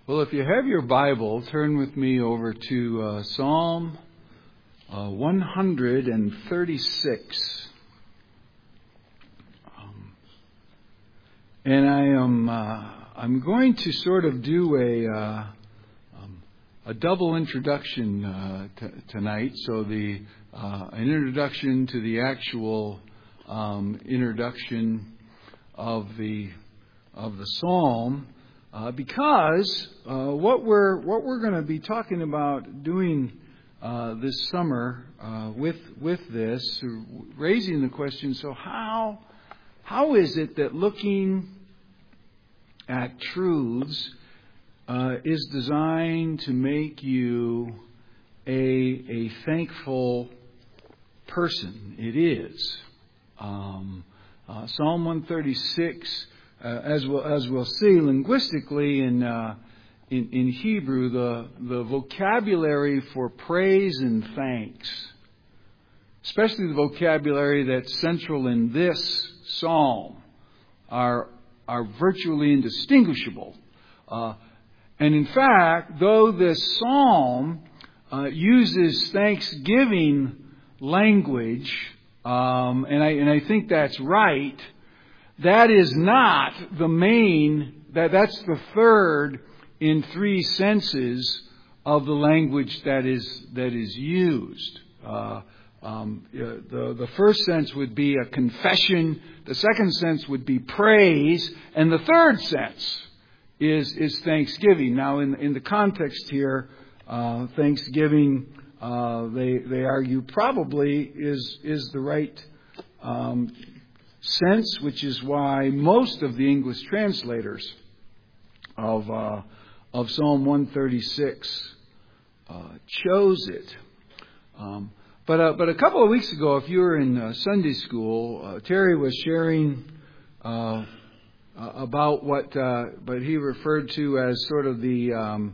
Well, if you have your Bible, turn with me over to Psalm 136. And I'm going to sort of do a double introduction tonight. So an introduction to the actual introduction of the psalm. Because what we're going to be talking about doing this summer with this, raising the question: so how is it that looking at truths is designed to make you a thankful person? It is. Psalm 136. As we'll see, linguistically in Hebrew, the vocabulary for praise and thanks, especially the vocabulary that's central in this psalm, are virtually indistinguishable. And in fact, though this psalm uses thanksgiving language, and I think that's right. That is not the main, that's the third in three senses of the language that is used. The first sense would be a confession, the second sense would be praise, and the third sense is thanksgiving. Now in the context here, thanksgiving, they argue probably is the right sense, which is why most of the English translators of Psalm 136 chose it. But a couple of weeks ago, if you were in Sunday school, Terry was sharing about what he referred to as sort of the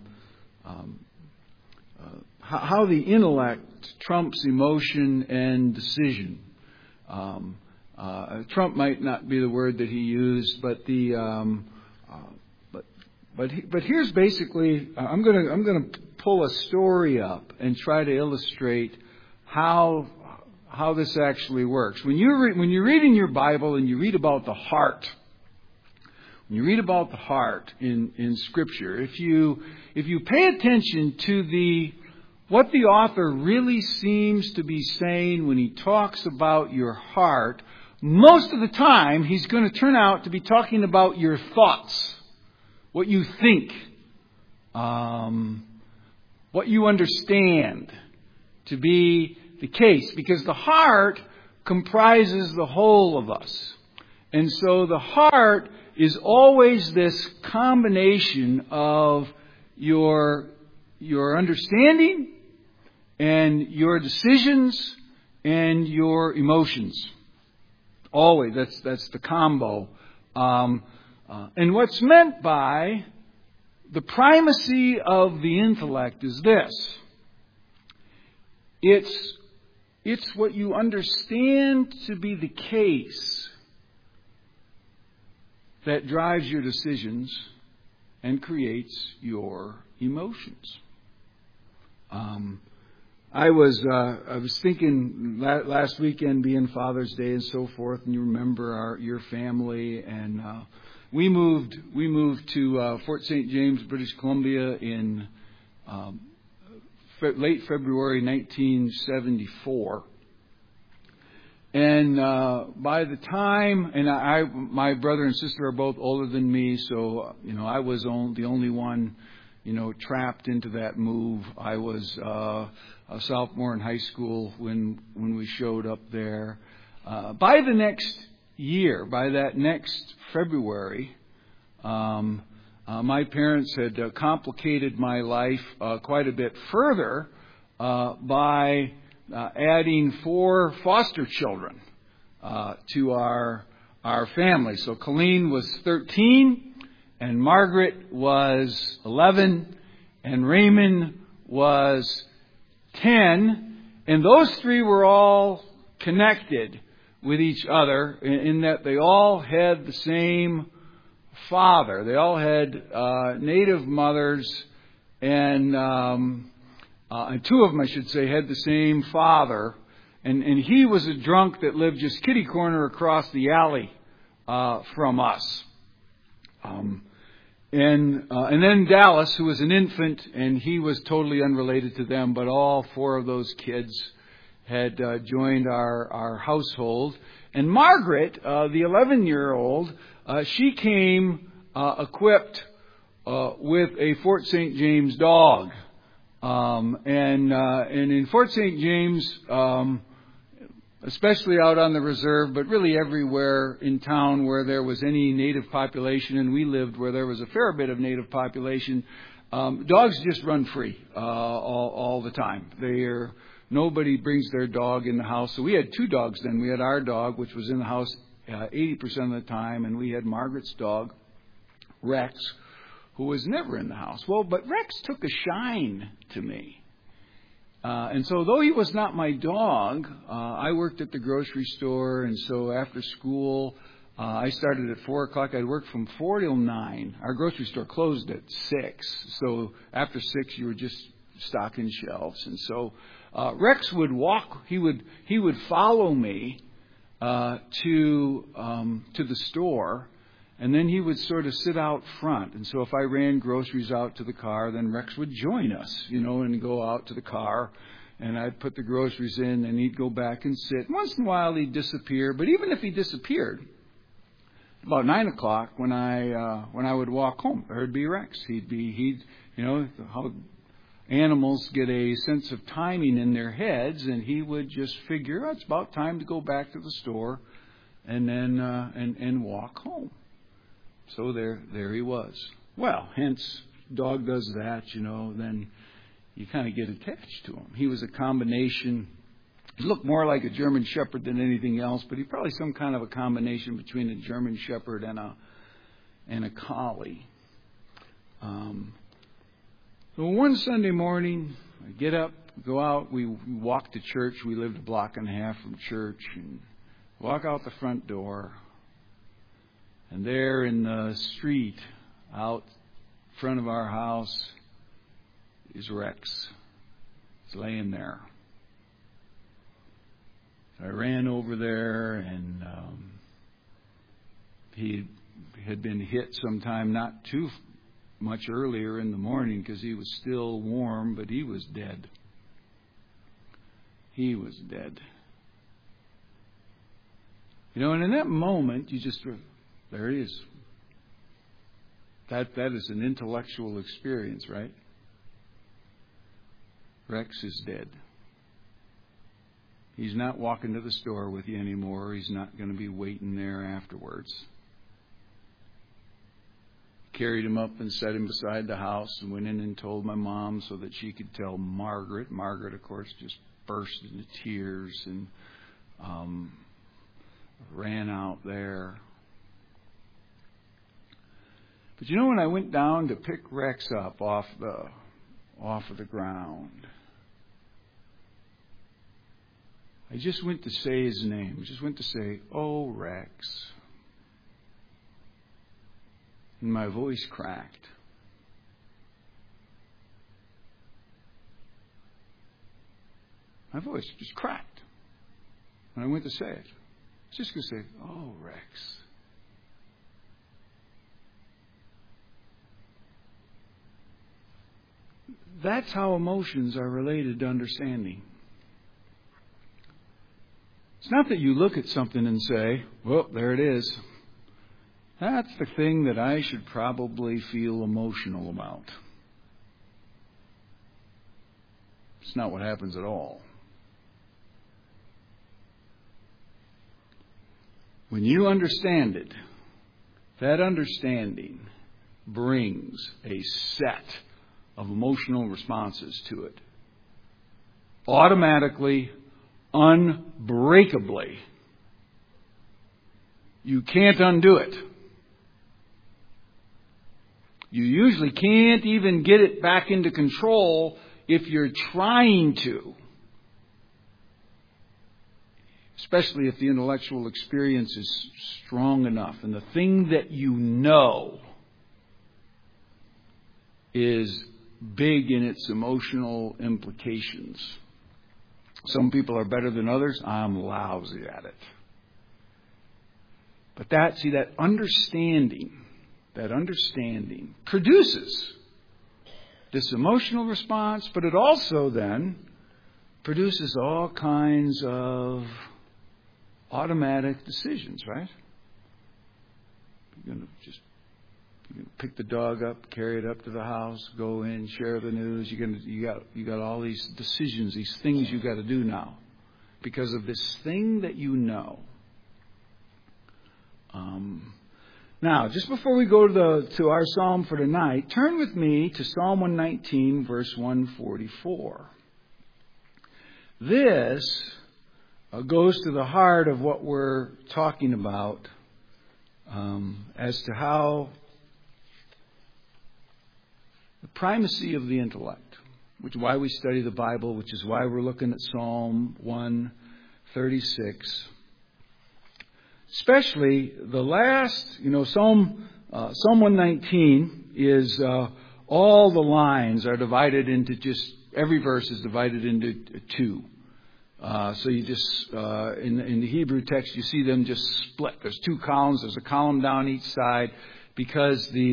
how the intellect trumps emotion and decision. Trump might not be the word that he used, but here's basically I'm going to pull a story up and try to illustrate how this actually works. When you read in your Bible and you read about the heart, when you read about the heart in Scripture, if you pay attention to what the author really seems to be saying when he talks about your heart, most of the time, he's going to turn out to be talking about your thoughts, what you think, what you understand to be the case. Because the heart comprises the whole of us. And so the heart is always this combination of your understanding and your decisions and your emotions. Always, that's the combo. And what's meant by the primacy of the intellect is this. It's what you understand to be the case that drives your decisions and creates your emotions. I was thinking last weekend being Father's Day and so forth, and you remember your family, and we moved to Fort St. James, British Columbia in late February 1974. And by the time, and my brother and sister are both older than me, so I was the only one trapped into that move. I was a sophomore in high school when we showed up there. By the next year, by that next February, my parents had complicated my life quite a bit further by adding 4 foster children to our family. So Colleen was 13, and Margaret was 11, and Raymond was 10, and those 3 were all connected with each other in that they all had the same father. They all had native mothers, and two of them, I should say, had the same father. And he was a drunk that lived just kitty corner across the alley from us. And then Dallas, who was an infant, and he was totally unrelated to them, but all four of those kids had joined our household. And Margaret, the 11-year-old, she came equipped with a Fort St. James dog. And in Fort St. James, especially out on the reserve, but really everywhere in town where there was any native population, and we lived where there was a fair bit of native population, dogs just run free all the time. Nobody brings their dog in the house. So we had two dogs then. We had our dog, which was in the house 80% of the time, and we had Margaret's dog, Rex, who was never in the house. Well, but Rex took a shine to me. And so though he was not my dog, I worked at the grocery store, and so after school, I started at 4 o'clock. I'd work from 4 till 9. Our grocery store closed at 6. So after 6, you were just stocking shelves. And so Rex would walk. He would follow me to the store, and then he would sort of sit out front. And so if I ran groceries out to the car, then Rex would join us, and go out to the car. And I'd put the groceries in, and he'd go back and sit. Once in a while, he'd disappear. But even if he disappeared, about 9 o'clock, when I would walk home, there'd be Rex. How animals get a sense of timing in their heads, and he would just figure, it's about time to go back to the store, and then and walk home. So there he was. Well, hence, dog does that, then you kind of get attached to him. He was a combination. He looked more like a German Shepherd than anything else, but he probably some kind of a combination between a German Shepherd and a collie. So one Sunday morning, I get up, go out, we walk to church. We lived a block and a half from church, and walk out the front door. And there in the street out front of our house is Rex. He's laying there. So I ran over there, and he had been hit sometime not too much earlier in the morning because he was still warm, but he was dead. He was dead. And in that moment, you just... There he is. That is an intellectual experience, right? Rex is dead. He's not walking to the store with you anymore. He's not going to be waiting there afterwards. Carried him up and set him beside the house and went in and told my mom so that she could tell Margaret. Margaret, of course, just burst into tears and ran out there. But when I went down to pick Rex up off of the ground, I just went to say his name. I just went to say, "Oh, Rex." And my voice cracked. My voice just cracked when I went to say it. I was just going to say, "Oh, Rex." That's how emotions are related to understanding. It's not that you look at something and say, "Well, there it is. That's the thing that I should probably feel emotional about." It's not what happens at all. When you understand it, that understanding brings a set of emotional responses to it. Automatically, unbreakably. You can't undo it. You usually can't even get it back into control if you're trying to. especially if the intellectual experience is strong enough and the thing that you know is big in its emotional implications. Some people are better than others. I'm lousy at it. But that understanding produces this emotional response, but it also then produces all kinds of automatic decisions, right? You're going to pick the dog up, carry it up to the house, go in, share the news. You got all these decisions, these things you got to do now because of this thing that you know. Now, just before we go to our psalm for tonight, turn with me to Psalm 119, verse 144. This goes to the heart of what we're talking about as to how the primacy of the intellect, which is why we study the Bible, which is why we're looking at Psalm 136. Especially the last, Psalm 119 is all the lines are divided into every verse is divided into two. So you just, in the Hebrew text, you see them just split. There's two columns. There's a column down each side because each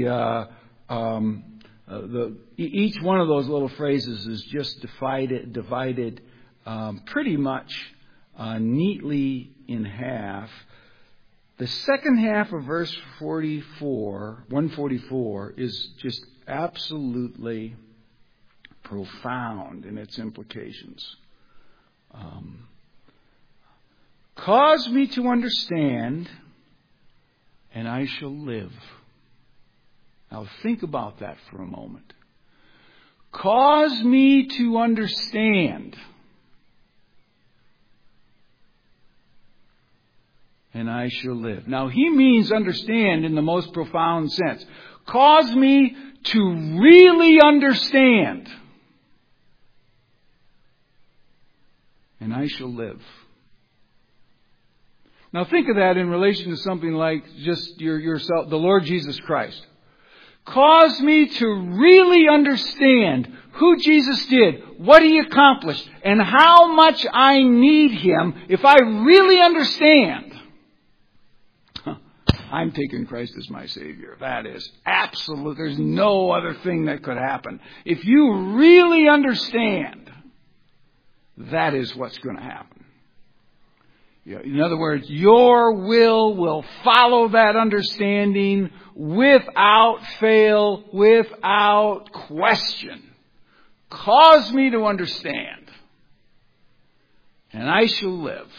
one of those little phrases is just divided pretty much neatly in half. The second half of verse 144, is just absolutely profound in its implications. Cause me to understand, and I shall live. Now think about that for a moment. Cause me to understand, and I shall live. Now, he means understand in the most profound sense. Cause me to really understand, and I shall live. Now, think of that in relation to something like just yourself, the Lord Jesus Christ. Cause me to really understand who Jesus did, what He accomplished, and how much I need Him. If I really understand, I'm taking Christ as my Savior. That is absolute. There's no other thing that could happen. If you really understand, that is what's going to happen. In other words, your will follow that understanding without fail, without question. Cause me to understand, and I shall live.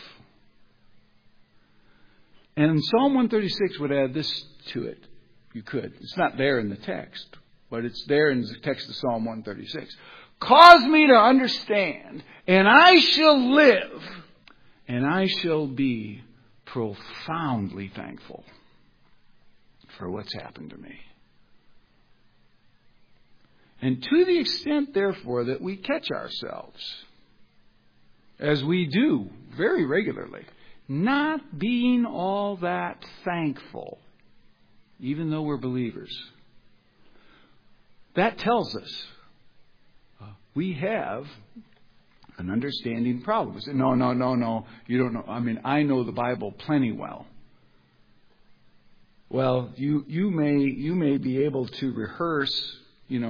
And Psalm 136 would add this to it. You could. It's not there in the text, but it's there in the text of Psalm 136. Cause me to understand, and I shall live, and I shall be profoundly thankful for what's happened to me. And to the extent, therefore, that we catch ourselves, as we do very regularly, not being all that thankful, even though we're believers, that tells us we have an understanding problem. We say, no, you don't know. I mean, I know the Bible plenty well. Well, you may be able to rehearse,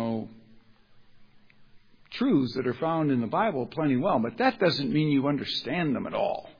truths that are found in the Bible plenty well, but that doesn't mean you understand them at all.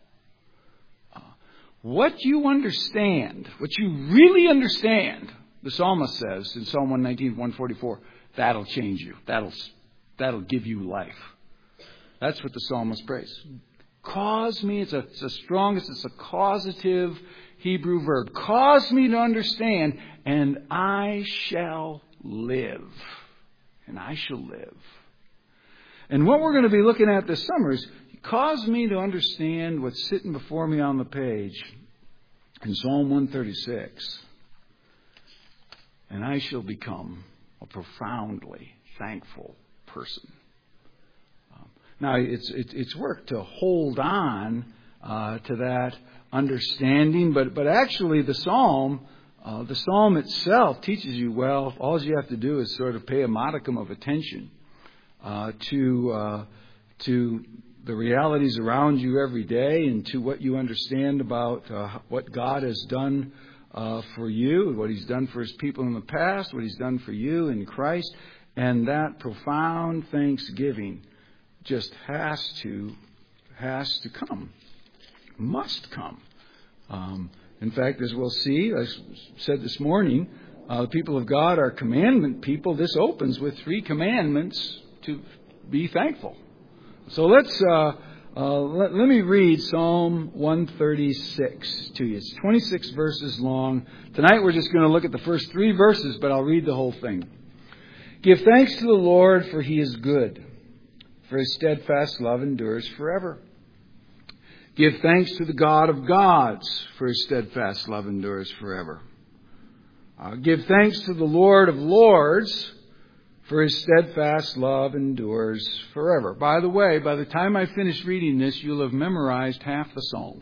What you understand, what you really understand, the psalmist says in Psalm 119, 144, that'll change you. That'll give you life. That's what the psalmist prays. Cause me, it's the strongest, it's a causative Hebrew verb. Cause me to understand, and I shall live. And I shall live. And what we're going to be looking at this summer is, cause me to understand what's sitting before me on the page in Psalm 136. And I shall become a profoundly thankful person. Now, it's work to hold on to that understanding. But actually the psalm itself teaches you, well, all you have to do is sort of pay a modicum of attention to the realities around you every day and to what you understand about what God has done for you, what He's done for His people in the past, what He's done for you in Christ. And that profound thanksgiving just has to come, must come. In fact, as we'll see, as I said this morning, the people of God are commandment people. This opens with 3 commandments to be thankful. So let me read Psalm 136 to you. It's 26 verses long. Tonight we're just going to look at the first 3 verses, but I'll read the whole thing. Give thanks to the Lord, for He is good, for His steadfast love endures forever. Give thanks to the God of gods, for His steadfast love endures forever. Give thanks to the Lord of lords, for His steadfast love endures forever. By the way, by the time I finish reading this, you'll have memorized half the psalm.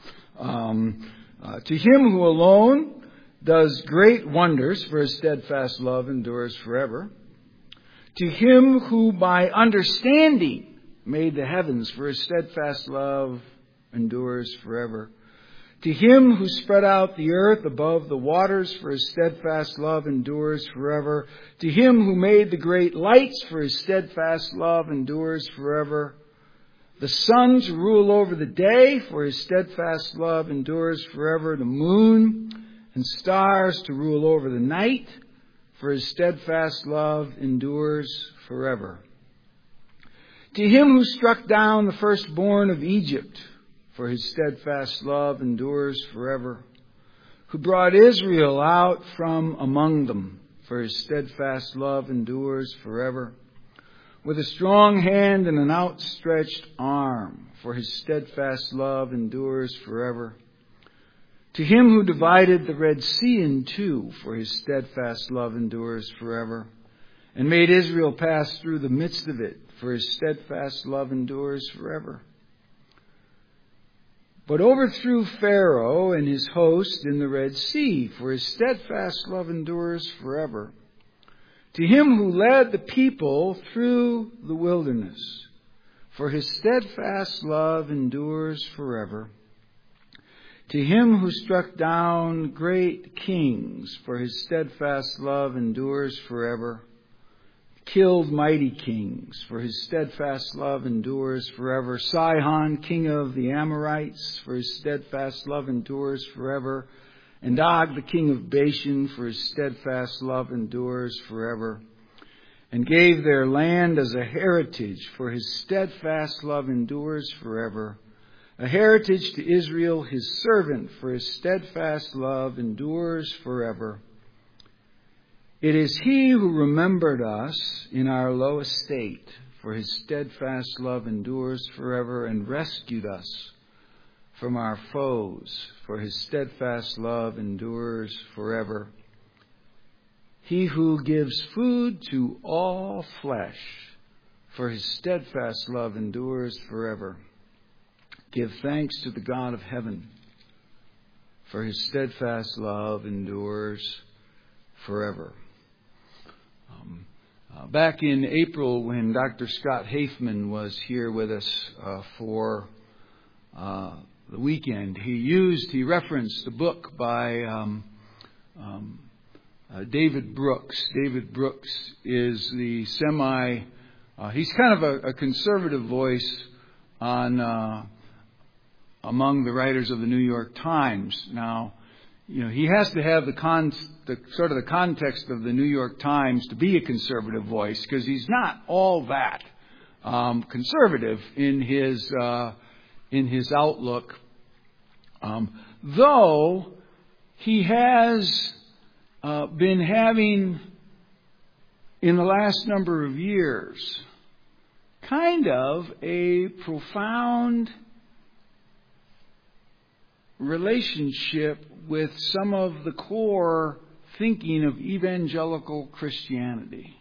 To Him who alone does great wonders, for His steadfast love endures forever. To Him who by understanding made the heavens, for His steadfast love endures forever. To Him who spread out the earth above the waters, for His steadfast love endures forever. To Him who made the great lights, for His steadfast love endures forever. The sun to rule over the day, for His steadfast love endures forever. The moon and stars to rule over the night, for His steadfast love endures forever. To Him who struck down the firstborn of Egypt, for His steadfast love endures forever. Who brought Israel out from among them, for His steadfast love endures forever. With a strong hand and an outstretched arm, for His steadfast love endures forever. To Him who divided the Red Sea in 2, for His steadfast love endures forever. And made Israel pass through the midst of it, for His steadfast love endures forever. But overthrew Pharaoh and his host in the Red Sea, for His steadfast love endures forever. To Him who led the people through the wilderness, for His steadfast love endures forever. To Him who struck down great kings, for His steadfast love endures forever. Killed mighty kings, for His steadfast love endures forever. Sihon, king of the Amorites, for His steadfast love endures forever. And Og, the king of Bashan, for His steadfast love endures forever. And gave their land as a heritage, for His steadfast love endures forever. A heritage to Israel, His servant, for His steadfast love endures forever. It is He who remembered us in our low estate, for His steadfast love endures forever, and rescued us from our foes, for His steadfast love endures forever. He who gives food to all flesh, for His steadfast love endures forever. Give thanks to the God of heaven, for His steadfast love endures forever. Back in April, when Dr. Scott Hafeman was here with us for the weekend, he referenced a book by David Brooks. David Brooks is the he's kind of a conservative voice on among the writers of the New York Times. Now, he has to have the context of the New York Times to be a conservative voice, because he's not all that conservative in his outlook. Though he has been having, in the last number of years, kind of a profound relationship with some of the core thinking of evangelical Christianity.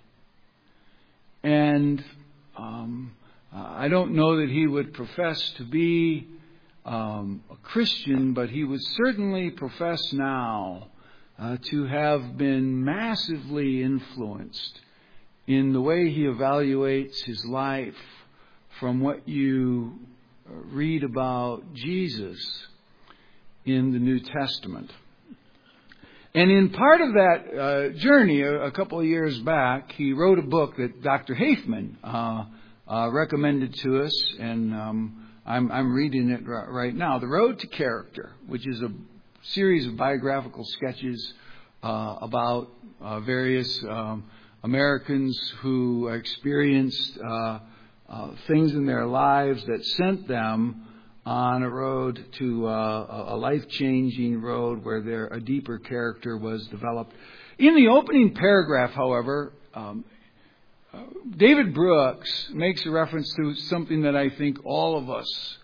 And I don't know that he would profess to be a Christian, but he would certainly profess now to have been massively influenced in the way he evaluates his life from what you read about Jesus in the New Testament. And in part of that journey, a couple of years back, he wrote a book that Dr. Hafemann recommended to us, and I'm reading it right now. The Road to Character, which is a series of biographical sketches about various Americans who experienced things in their lives that sent them on a road to a life-changing road where a deeper character was developed. In the opening paragraph, however, David Brooks makes a reference to something that I think all of us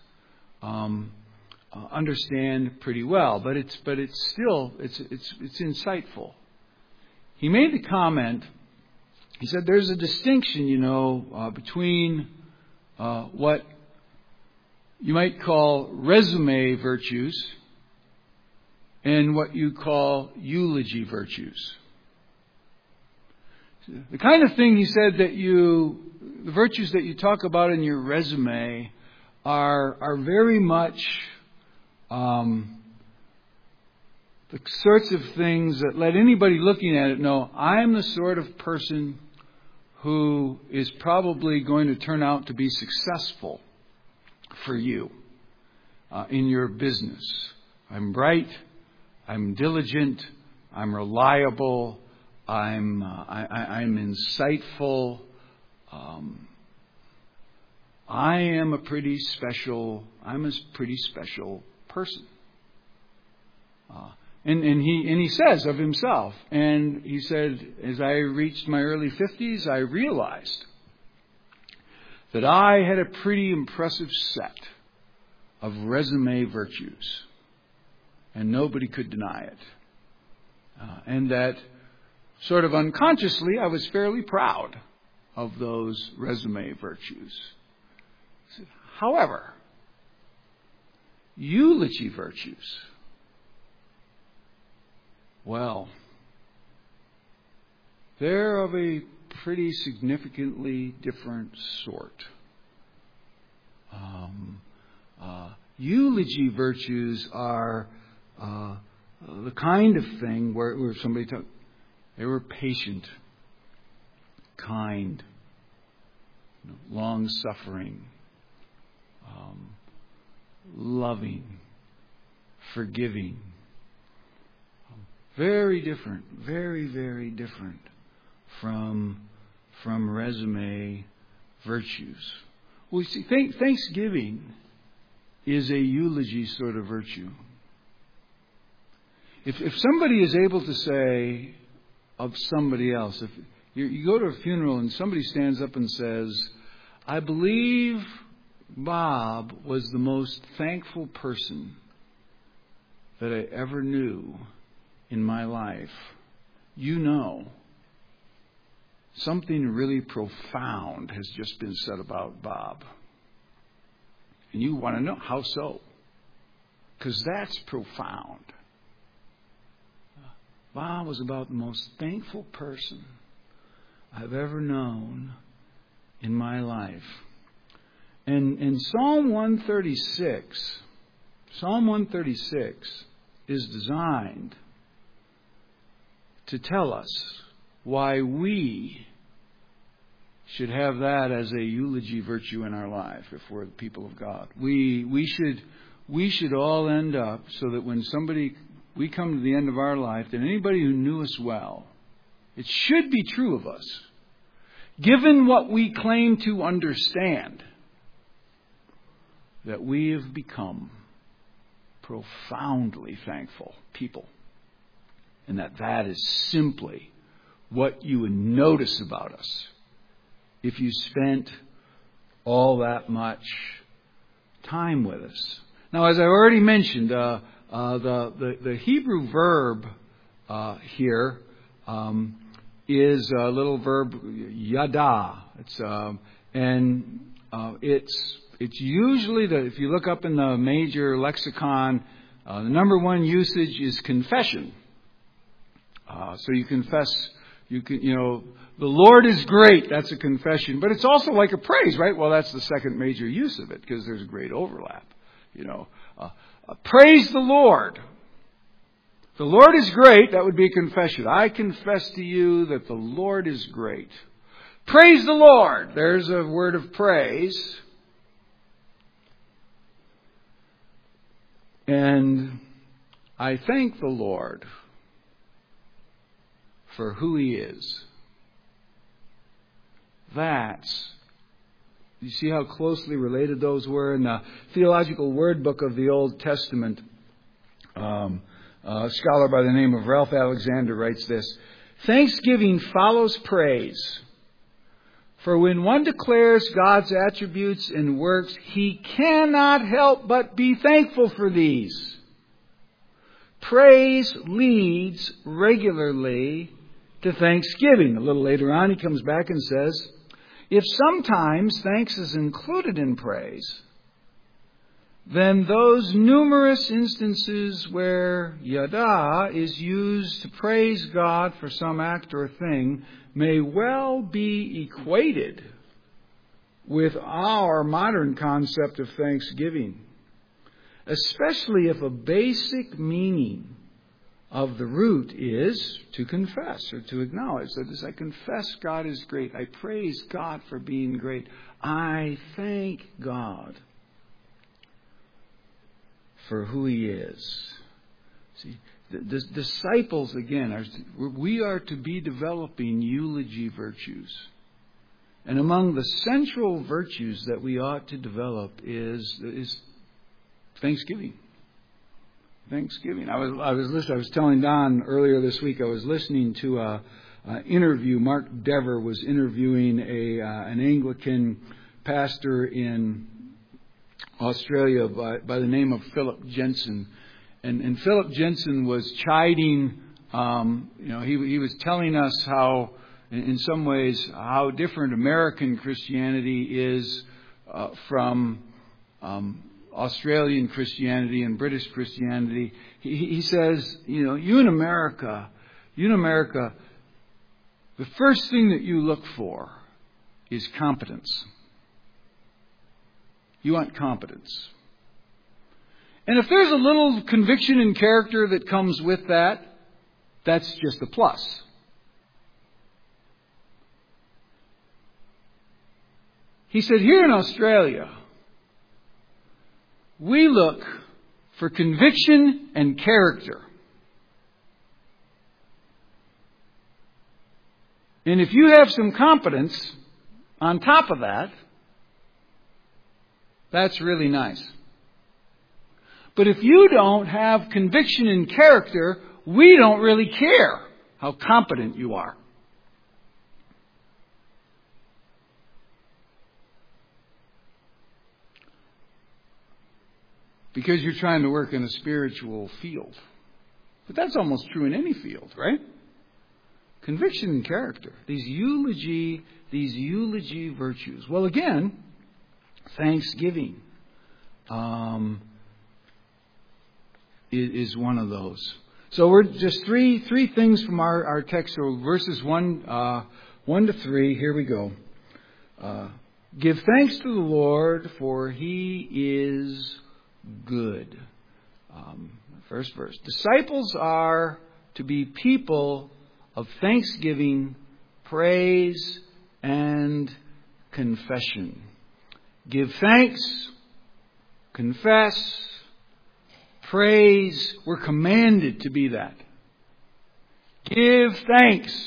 understand pretty well, but it's still insightful. He made the comment. He said, "There's a distinction, between what you might call resume virtues and what you call eulogy virtues." The kind of thing, he said, the virtues that you talk about in your resume are very much the sorts of things that let anybody looking at it know, I'm the sort of person who is probably going to turn out to be successful for you in your business. I'm bright, I'm diligent, I'm reliable, I'm insightful. I'm a pretty special person. And he says of himself, and he said, as I reached my early 50s, I realized that I had a pretty impressive set of resume virtues, and nobody could deny it. And that sort of unconsciously, I was fairly proud of those resume virtues. However, eulogy virtues, well, they're of a pretty significantly different sort. Eulogy virtues are the kind of thing where somebody they were patient, kind, long-suffering, loving, forgiving. Very different, very, very different from resume virtues. Well, you see, Thanksgiving is a eulogy sort of virtue. If somebody is able to say of somebody else, if you go to a funeral and somebody stands up and says, I believe Bob was the most thankful person that I ever knew in my life, something really profound has just been said about Bob. And you want to know how so? Because that's profound. Bob was about the most thankful person I've ever known in my life. And Psalm 136 is designed to tell us why we should have that as a eulogy virtue in our life if we're the people of God. We should all end up so that when we come to the end of our life, that anybody who knew us well, it should be true of us, given what we claim to understand, that we have become profoundly thankful people. And that is simply what you would notice about us if you spent all that much time with us. Now, as I already mentioned, the Hebrew verb here is a little verb yada. It's it's usually, if you look up in the major lexicon, the number one usage is confession. So you confess, the Lord is great. That's a confession. But it's also like a praise, right? Well, that's the second major use of it because there's a great overlap. Praise the Lord. The Lord is great. That would be a confession. I confess to you that the Lord is great. Praise the Lord. There's a word of praise. And I thank the Lord for who He is. You see how closely related those were? In the Theological Word Book of the Old Testament, a scholar by the name of Ralph Alexander writes this: thanksgiving follows praise. For when one declares God's attributes and works, he cannot help but be thankful for these. Praise leads regularly to thanksgiving. A little later on, he comes back and says, if sometimes thanks is included in praise, then those numerous instances where yada is used to praise God for some act or thing may well be equated with our modern concept of thanksgiving, especially if a basic meaning of the root is to confess or to acknowledge. That is, I confess God is great. I praise God for being great. I thank God for who He is. See, the disciples, again, we are to be developing eulogy virtues. And among the central virtues that we ought to develop is thanksgiving. Thanksgiving. I was telling Don earlier this week, I was listening to an interview. Mark Dever was interviewing an Anglican pastor in Australia by the name of Philip Jensen. And Philip Jensen was chiding, he was telling us how, in some ways, how different American Christianity is from Australian Christianity and British Christianity. He says, you in America, the first thing that you look for is competence. You want competence. And if there's a little conviction and character that comes with that, that's just a plus. He said, here in Australia, we look for conviction and character. And if you have some competence on top of that, that's really nice. But if you don't have conviction and character, we don't really care how competent you are. Because you're trying to work in a spiritual field. But that's almost true in any field, right? Conviction and character. These eulogy virtues. Well, again, thanksgiving is one of those. So we're just three things from our text. So verses 1 to 3. Here we go. Give thanks to the Lord, for He is good. First verse. Disciples are to be people of thanksgiving, praise, and confession. Give thanks, confess, praise. We're commanded to be that. Give thanks.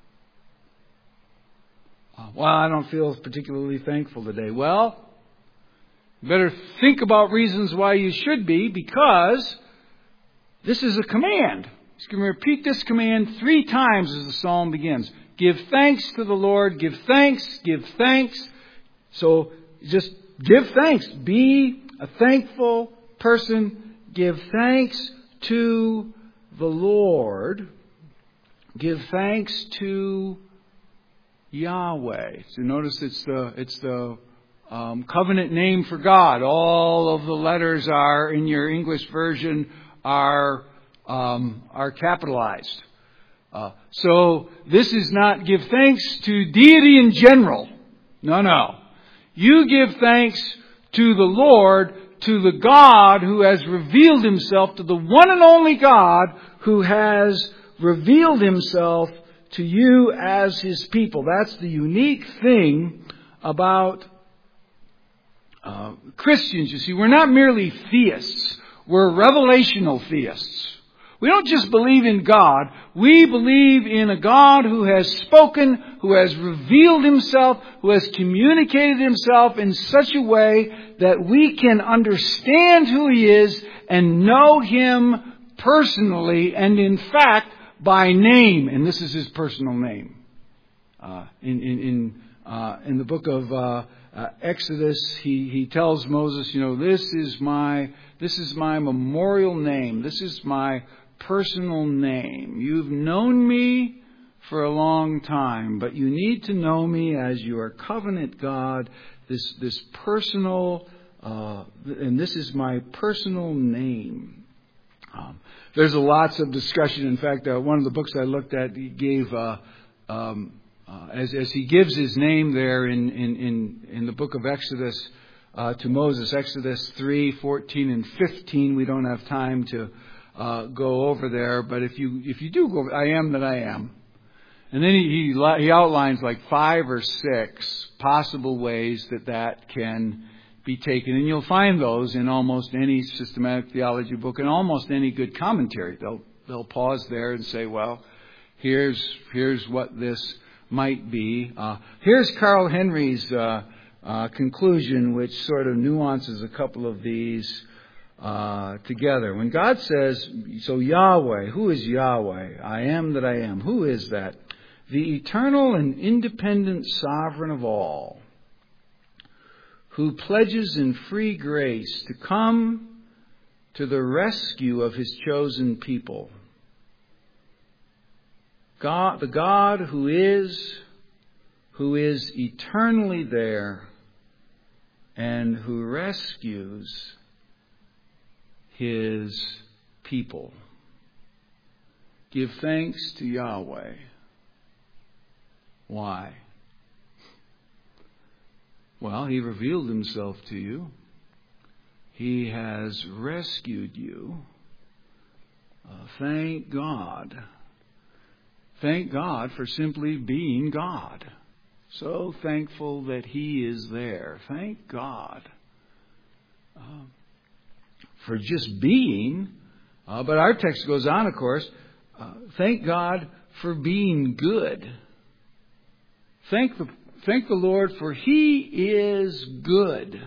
Well, I don't feel particularly thankful today. Well, you better think about reasons why you should be, because this is a command. He's going to repeat this command 3 times as the psalm begins. Give thanks to the Lord. Give thanks. Give thanks. So just give thanks. Be a thankful person. Give thanks to the Lord. Give thanks to Yahweh. So notice it's the covenant name for God. All of the letters are in your English version are capitalized. So this is not give thanks to deity in general. No. You give thanks to the Lord, to the God who has revealed Himself, to the one and only God who has revealed Himself to you as His people. That's the unique thing about Christians. You see, we're not merely theists. We're revelational theists. We don't just believe in God. We believe in a God who has spoken, who has revealed Himself, who has communicated Himself in such a way that we can understand who He is and know Him personally and, in fact, by name. And this is His personal name. In the book of Exodus, he tells Moses, this is my memorial name. This is my personal name. You've known me for a long time, but you need to know me as your covenant God. This personal, and this is my personal name. There's lots of discussion. In fact, one of the books I looked at, he gave as he gives his name there in the book of Exodus to Moses, Exodus 3, 14, and 15. We don't have time to go over there, but if you do go over, I am that I am. And then he outlines like 5 or 6 possible ways that can be taken. And you'll find those in almost any systematic theology book and almost any good commentary. They'll pause there and say, well, here's what this might be. Here's Carl Henry's conclusion, which sort of nuances a couple of these together. When God says, so Yahweh, who is Yahweh? I am that I am. Who is that? The eternal and independent sovereign of all, who pledges in free grace to come to the rescue of His chosen people. God, the God who is eternally there and who rescues His people. Give thanks to Yahweh. Why? Well, He revealed Himself to you. He has rescued you. Thank God. Thank God for simply being God. So thankful that He is there. Thank God for just being. But our text goes on, of course. Thank God for being good. Thank the Lord for He is good.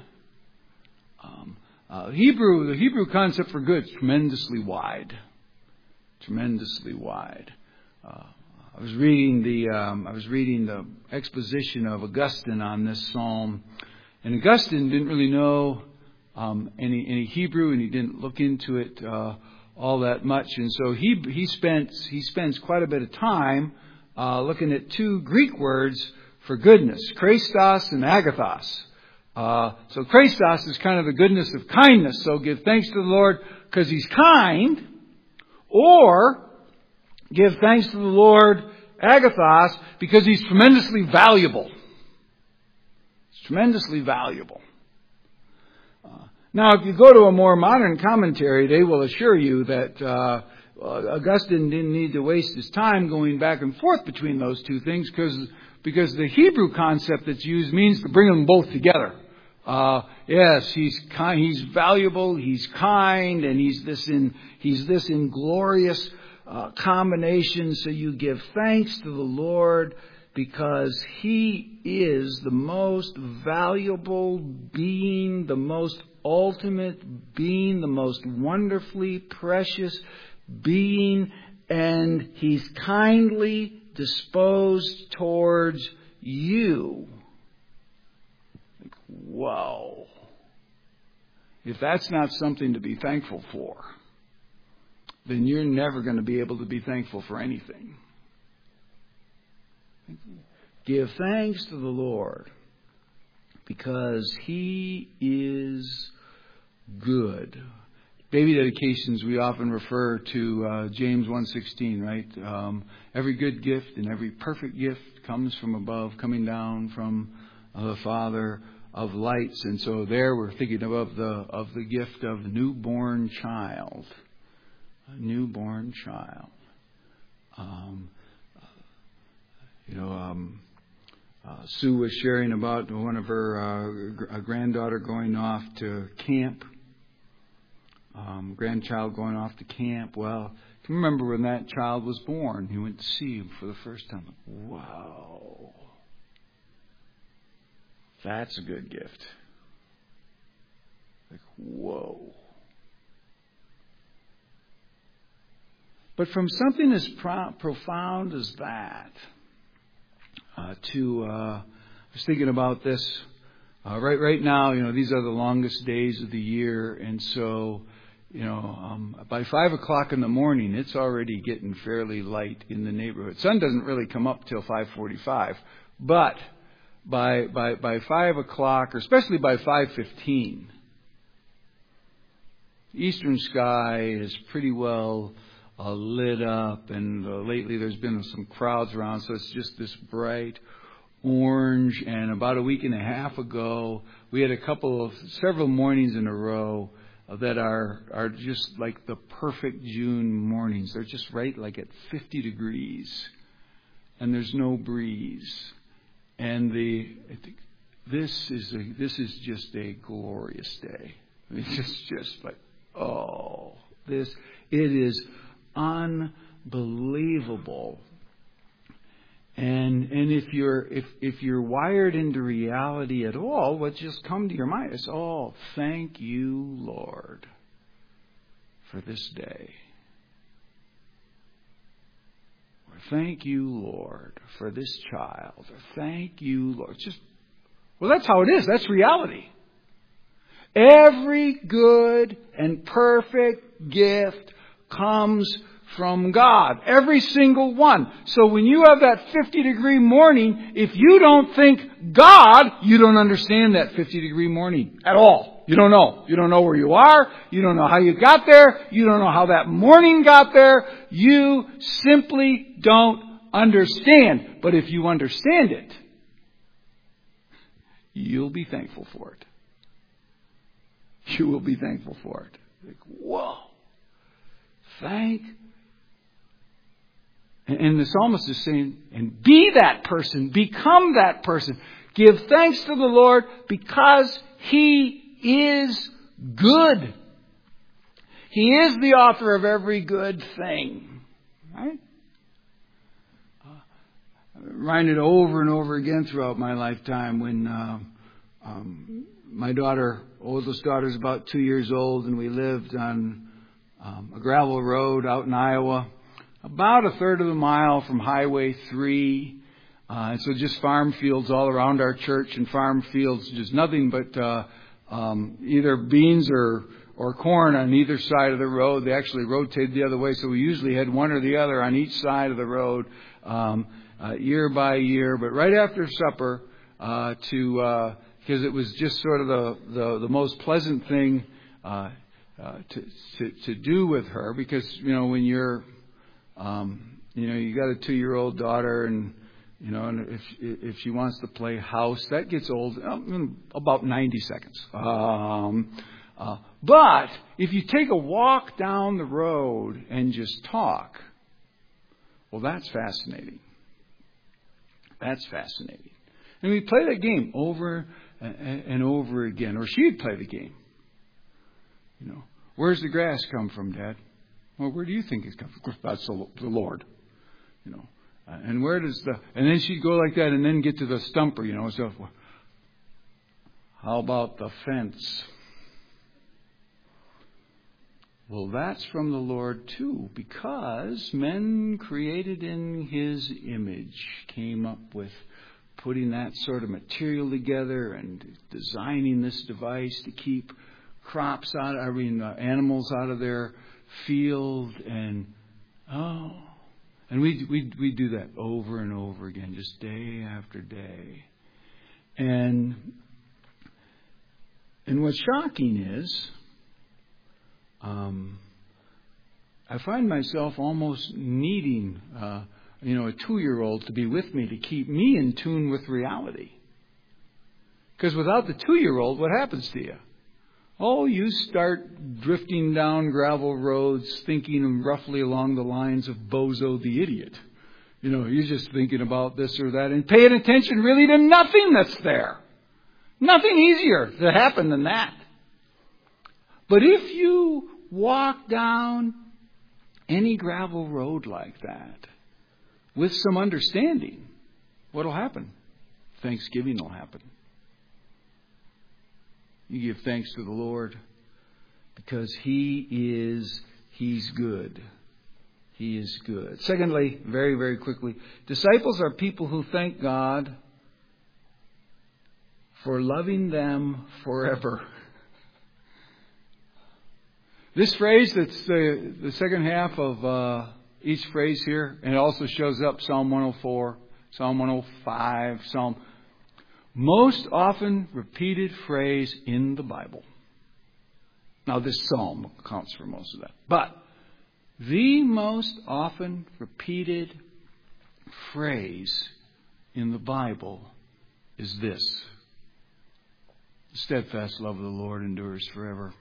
The Hebrew concept for good is tremendously wide. Tremendously wide. I was reading the exposition of Augustine on this psalm, and Augustine didn't really know any Hebrew, and he didn't look into it all that much, and so he spends quite a bit of time looking at 2 Greek words for goodness, Christos and agathos. So Christos is kind of the goodness of kindness. So give thanks to the Lord because He's kind, or give thanks to the Lord, agathos, because He's tremendously valuable. It's tremendously valuable. Now, if you go to a more modern commentary, they will assure you that Augustine didn't need to waste his time going back and forth between those 2 things because the Hebrew concept that's used means to bring them both together. Yes, He's kind, He's valuable, He's kind, and He's this in glorious combination. So you give thanks to the Lord because He is the most valuable being, the most ultimate being, the most wonderfully precious being, and He's kindly disposed towards you. Wow. If that's not something to be thankful for, then you're never going to be able to be thankful for anything. Give thanks to the Lord because He is good. Baby dedications, we often refer to James 1:16, right? Every good gift and every perfect gift comes from above, coming down from the Father of lights. And so there we're thinking of the gift of newborn child. A newborn child. Sue was sharing about one of her granddaughter going off to camp. Grandchild going off to camp. Well, I can remember when that child was born. He went to see him for the first time. Wow. That's a good gift. Like, whoa. But from something as profound as that, I was thinking about this right now. These are the longest days of the year, and so by 5 o'clock in the morning, it's already getting fairly light in the neighborhood. Sun doesn't really come up till 5:45, but by 5 o'clock, or especially by 5:15, eastern sky is pretty well lit up, and lately there's been some crowds around, so it's just this bright orange. And about a week and a half ago, we had several mornings in a row that are just like the perfect June mornings. They're just right like at 50 degrees, and there's no breeze. And this is just a glorious day. It's just like, it is unbelievable. And if you're wired into reality at all, what just come to your mind is, thank you, Lord, for this day. Or thank you, Lord, for this child. Or thank you, Lord. That's how it is. That's reality. Every good and perfect gift comes from God. Every single one. So when you have that 50-degree morning, if you don't think God, you don't understand that 50-degree morning at all. You don't know. You don't know where you are. You don't know how you got there. You don't know how that morning got there. You simply don't understand. But if you understand it, you'll be thankful for it. You will be thankful for it. Like, whoa. And the psalmist is saying, and be that person, become that person. Give thanks to the Lord because He is good. He is the author of every good thing. Right? I'm reminded over and over again throughout my lifetime when my oldest daughter is about 2 years old, and we lived on a gravel road out in Iowa, about a third of a mile from Highway 3. And so just farm fields all around our church, and farm fields, just nothing but either beans or corn on either side of the road. They actually rotated the other way, so we usually had one or the other on each side of the road year by year. But right after supper, because it was just sort of the most pleasant thing to do with her, because when you're you got a 2-year-old daughter, and and if she wants to play house, that gets old in about 90 seconds. But if you take a walk down the road and just talk, well, that's fascinating. That's fascinating. And we play that game over and over again, or she'd play the game. Where's the grass come from, Dad? Well, where do you think it's come from? That's the Lord. And where does and then she'd go like that and then get to the stumper, so how about the fence? Well, that's from the Lord too, because men created in His image came up with putting that sort of material together and designing this device to keep animals out of their field, and we do that over and over again, just day after day. And And what's shocking is, I find myself almost needing, a 2-year-old to be with me to keep me in tune with reality. Because without the 2-year-old, what happens to you? Oh, you start drifting down gravel roads thinking roughly along the lines of Bozo the Idiot. You're just thinking about this or that and paying attention really to nothing that's there. Nothing easier to happen than that. But if you walk down any gravel road like that with some understanding, what will happen? Thanksgiving will happen. You give thanks to the Lord because He's good. He is good. Secondly, very, very quickly, disciples are people who thank God for loving them forever. This phrase, that's the second half of each phrase here, and it also shows up Psalm 104, Psalm 105, most often repeated phrase in the Bible. Now, this psalm accounts for most of that. But the most often repeated phrase in the Bible is this: the steadfast love of the Lord endures forever.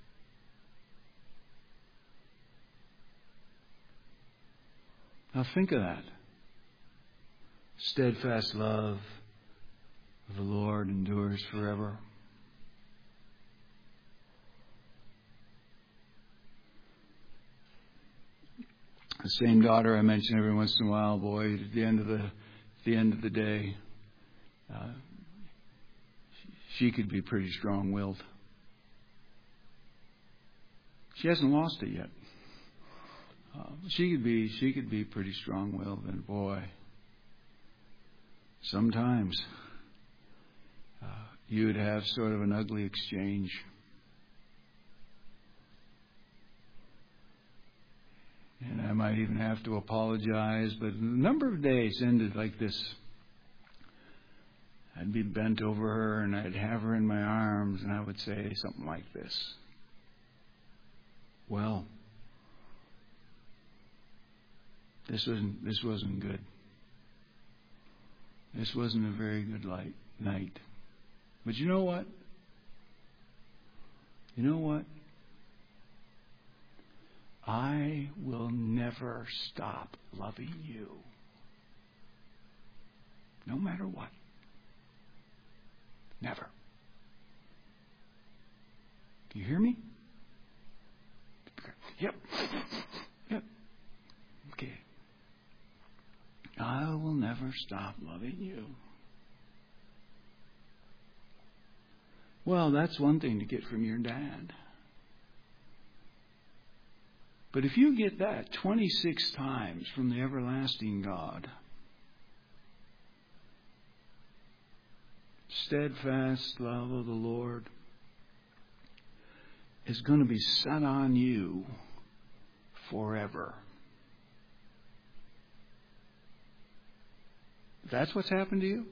Now think of that. Steadfast love of the Lord endures forever. The same daughter I mention every once in a while, boy, at the end of the day, she could be pretty strong-willed. She hasn't lost it yet. She could be pretty strong-willed, and boy, sometimes you would have sort of an ugly exchange. And I might even have to apologize, but a number of days ended like this. I'd be bent over her and I'd have her in my arms and I would say something like this: well, this wasn't good. This wasn't a very good night. But you know what? I will never stop loving you. No matter what. Never. Do you hear me? Yep. Okay. I will never stop loving you. Well, that's one thing to get from your dad. But if you get that 26 times from the everlasting God, steadfast love of the Lord is going to be set on you forever. That's what's happened to you?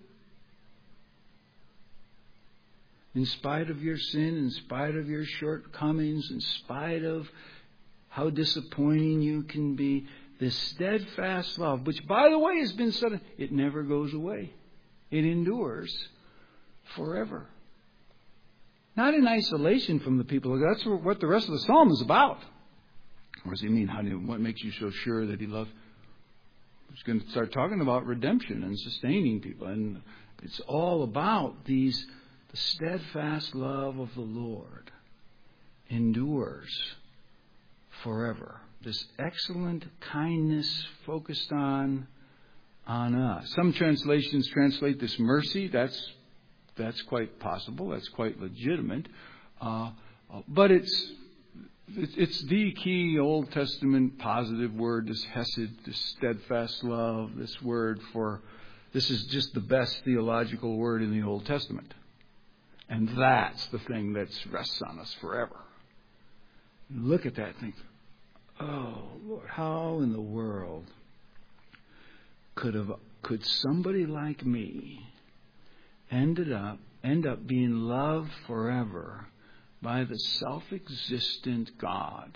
In spite of your sin, in spite of your shortcomings, in spite of how disappointing you can be, this steadfast love, which, by the way, has been said, it never goes away. It endures forever. Not in isolation from the people. That's what the rest of the psalm is about. What does he mean? What makes you so sure that he loves? He's going to start talking about redemption and sustaining people. And it's all about the steadfast love of the Lord endures forever. This excellent kindness focused on us. Some translations translate this mercy. That's quite possible. That's quite legitimate. But it's the key Old Testament positive word, this hesed, this steadfast love, this is just the best theological word in the Old Testament. And that's the thing that rests on us forever. Look at that and think, oh, Lord, how in the world could somebody like me ended up end up being loved forever by the self-existent God?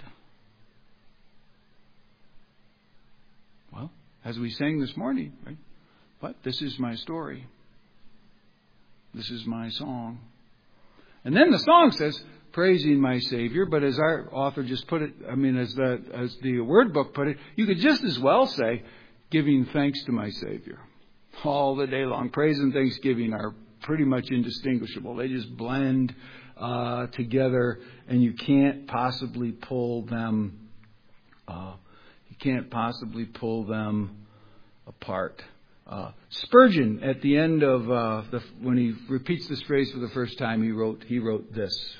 Well, as we sang this morning, right? But this is my story. This is my song. And then the song says, praising my Savior, but as our author just put it, as the word book put it, you could just as well say, giving thanks to my Savior. All the day long. Praise and thanksgiving are pretty much indistinguishable. They just blend together, and you can't possibly pull them. You can't possibly pull them apart. Spurgeon, at the end of when he repeats this phrase for the first time, he wrote this: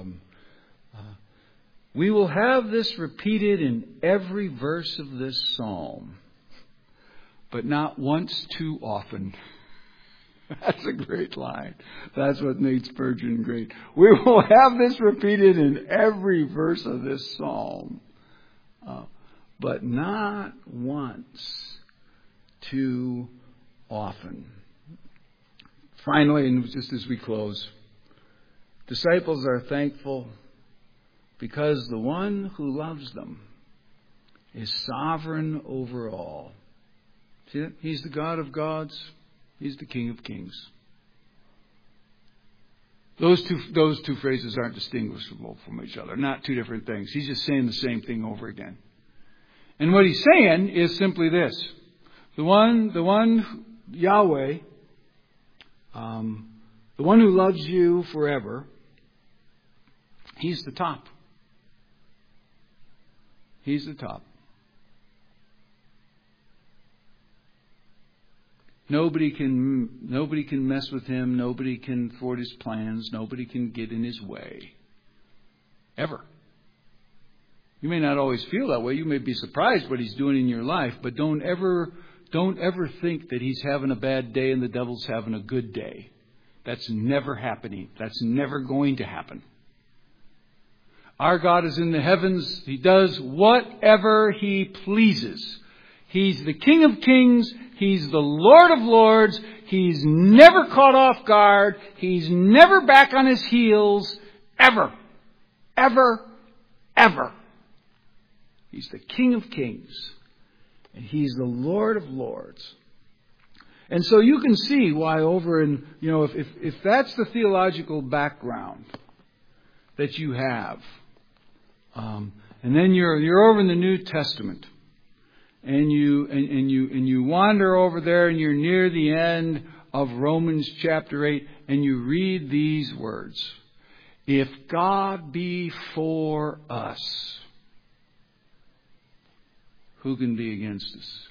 "We will have this repeated in every verse of this psalm, but not once too often." That's a great line. That's what made Spurgeon great. We will have this repeated in every verse of this psalm, but not once too often. Finally, and just as we close, disciples are thankful because the one who loves them is sovereign over all. See that? He's the God of gods. He's the King of kings. Those two phrases aren't distinguishable from each other. Not two different things. He's just saying the same thing over again. And what he's saying is simply this: the one Yahweh, the one who loves you forever, He's the top. He's the top. Nobody can mess with Him. Nobody can thwart His plans. Nobody can get in His way. Ever. You may not always feel that way. You may be surprised what He's doing in your life, but don't ever think that He's having a bad day and the devil's having a good day. That's never happening. That's never going to happen. Our God is in the heavens. He does whatever He pleases. He's the King of kings. He's the Lord of lords. He's never caught off guard. He's never back on His heels. Ever. Ever. Ever. He's the King of kings. And He's the Lord of lords. And so you can see why over in, if that's the theological background that you have, and then you're over in the New Testament, and you wander over there, and you're near the end of Romans chapter 8, and you read these words: "If God be for us, who can be against us?"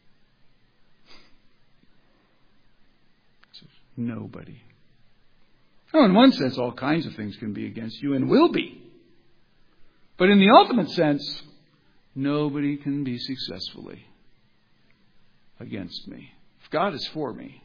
Nobody. Now, in one sense, all kinds of things can be against you and will be. But in the ultimate sense, nobody can be successfully against me. If God is for me,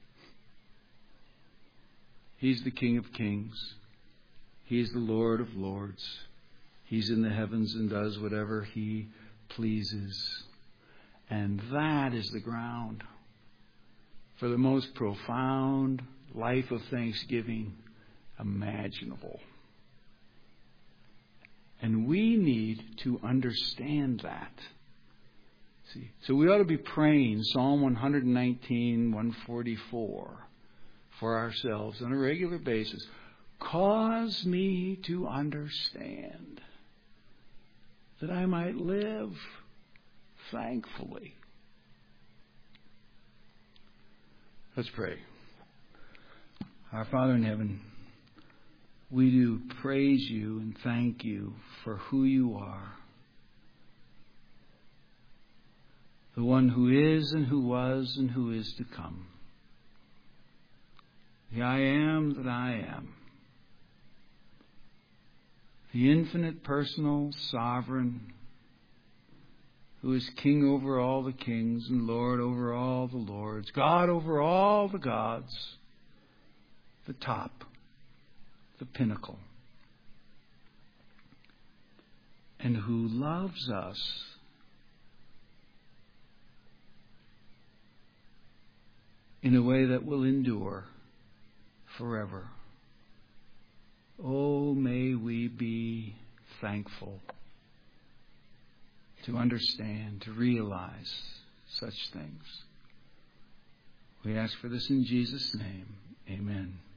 He's the King of kings. He's the Lord of lords. He's in the heavens and does whatever He pleases. And that is the ground for the most profound life of thanksgiving imaginable. And we need to understand that. See, so we ought to be praying Psalm 119, 144 for ourselves on a regular basis. Cause me to understand that I might live thankfully. Let's pray. Our Father in heaven, we do praise You and thank You for who You are. The one who is and who was and who is to come. The I am that I am. The infinite, personal, sovereign, who is King over all the kings and Lord over all the lords, God over all the gods, the top, the pinnacle, and who loves us in a way that will endure forever. Oh, may we be thankful to understand, to realize such things. We ask for this in Jesus' name. Amen.